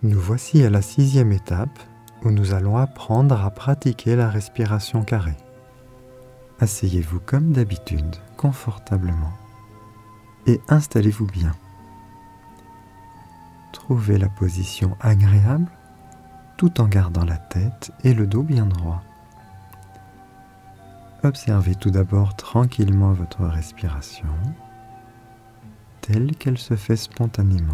Nous voici à la 6e étape où nous allons apprendre à pratiquer la respiration carrée. Asseyez-vous comme d'habitude, confortablement, et installez-vous bien. Trouvez la position agréable tout en gardant la tête et le dos bien droit. Observez tout d'abord tranquillement votre respiration, telle qu'elle se fait spontanément.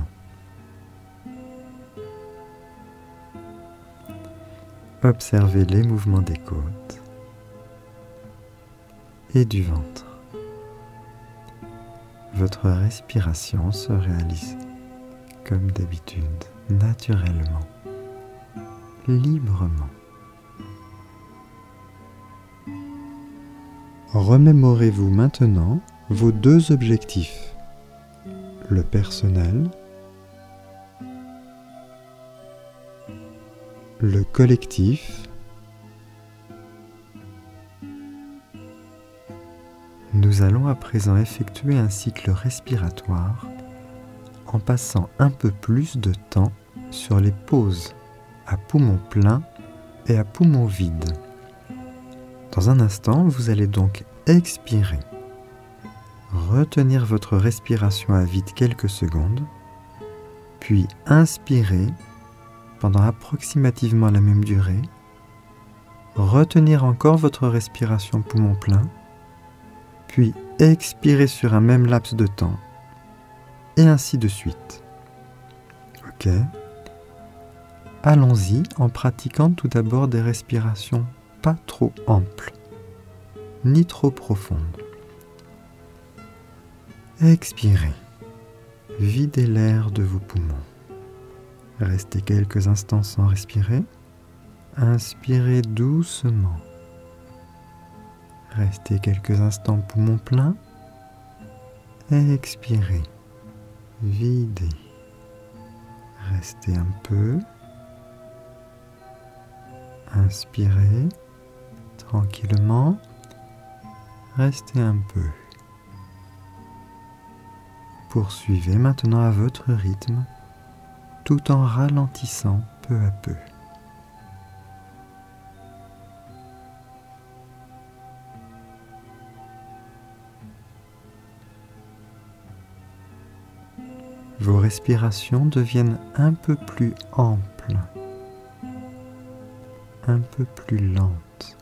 Observez les mouvements des côtes et du ventre. Votre respiration se réalise comme d'habitude, naturellement, librement. Remémorez-vous maintenant vos 2 objectifs, le personnel, le collectif. Nous allons à présent effectuer un cycle respiratoire en passant un peu plus de temps sur les pauses à poumon plein et à poumon vide. Dans un instant, vous allez donc expirer, retenir votre respiration à vide quelques secondes, puis inspirer pendant approximativement la même durée, retenir encore votre respiration poumon plein, puis expirer sur un même laps de temps, et ainsi de suite. Ok ? Allons-y en pratiquant tout d'abord des respirations pas trop amples, ni trop profondes. Expirez. Videz l'air de vos poumons. Restez quelques instants sans respirer. Inspirez doucement. Restez quelques instants poumon plein. Expirez. Videz. Restez un peu. Inspirez tranquillement. Restez un peu. Poursuivez maintenant à votre rythme, tout en ralentissant peu à peu. Vos respirations deviennent un peu plus amples, un peu plus lentes.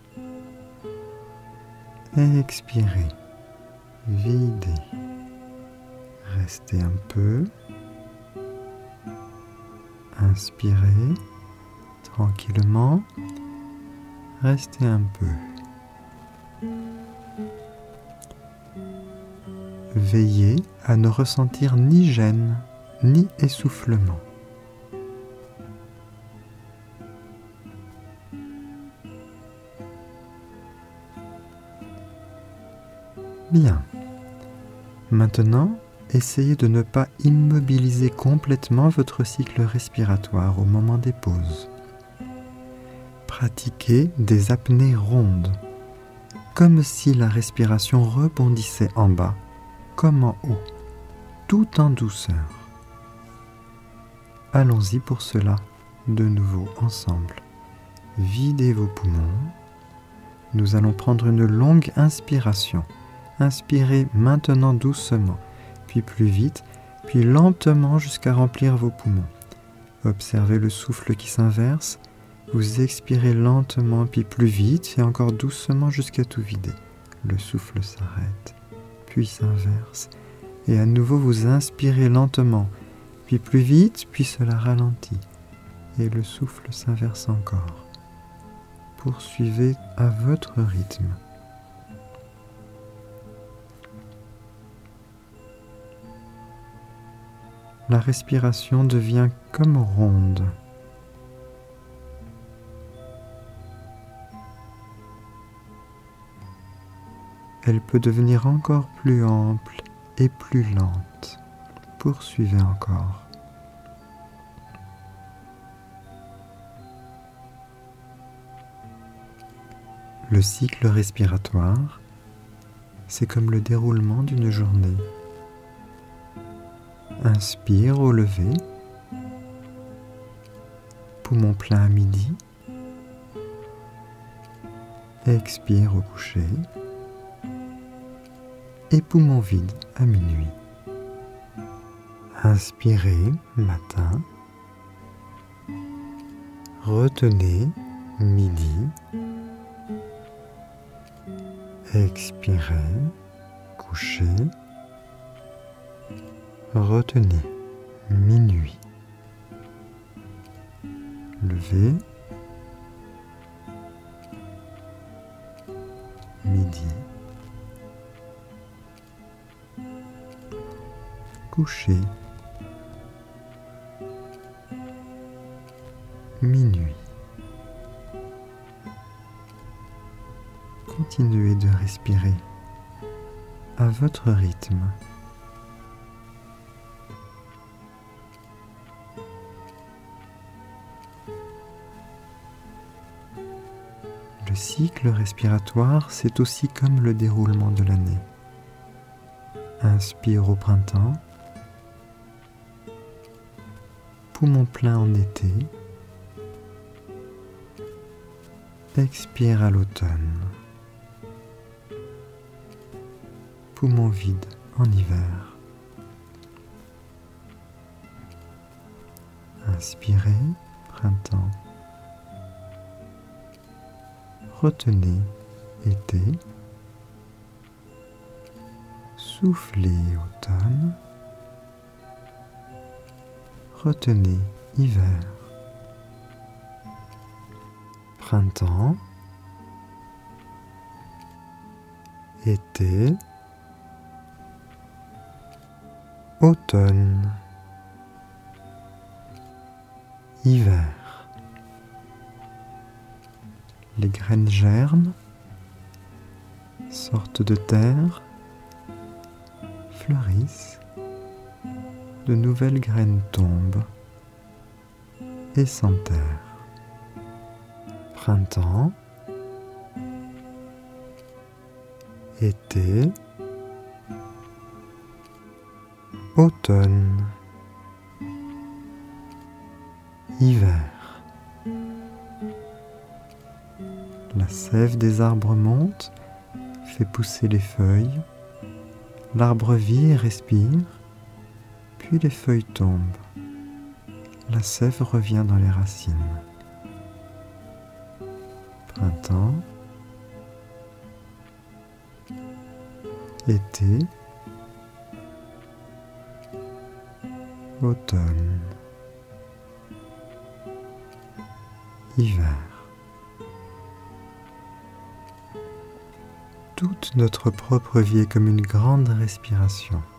Expirez, videz, restez un peu. Inspirez tranquillement, restez un peu. Veillez à ne ressentir ni gêne, ni essoufflement. Bien. Maintenant, essayez de ne pas immobiliser complètement votre cycle respiratoire au moment des pauses. Pratiquez des apnées rondes, comme si la respiration rebondissait en bas, comme en haut, tout en douceur. Allons-y pour cela, de nouveau ensemble. Videz vos poumons. Nous allons prendre une longue inspiration. Inspirez maintenant doucement, puis plus vite, puis lentement jusqu'à remplir vos poumons. Observez le souffle qui s'inverse. Vous expirez lentement, puis plus vite, et encore doucement jusqu'à tout vider. Le souffle s'arrête, puis s'inverse, et à nouveau vous inspirez lentement, puis plus vite, puis cela ralentit, et le souffle s'inverse encore. Poursuivez à votre rythme. La respiration devient comme ronde. Elle peut devenir encore plus ample et plus lente. Poursuivez encore. Le cycle respiratoire, c'est comme le déroulement d'une journée. Inspire au lever, poumon plein à midi. Expire au coucher. Et poumon vide à minuit. Inspirez matin. Retenez midi. Expirez, coucher. Retenez minuit. Levez. Midi. Coucher. Minuit. Continuez de respirer à votre rythme. Le cycle respiratoire, c'est aussi comme le déroulement de l'année. Inspire au printemps, poumon plein en été, expire à l'automne, poumon vide en hiver. Inspirez, printemps. Retenez, été. Soufflez, automne. Retenez, hiver. Printemps. Été. Automne. Hiver. Les graines germent, sortent de terre, fleurissent, de nouvelles graines tombent et s'enterrent. Printemps, été, automne, hiver. La sève des arbres monte, fait pousser les feuilles. L'arbre vit et respire, puis les feuilles tombent. La sève revient dans les racines. Printemps, été, automne, hiver. Toute notre propre vie est comme une grande respiration.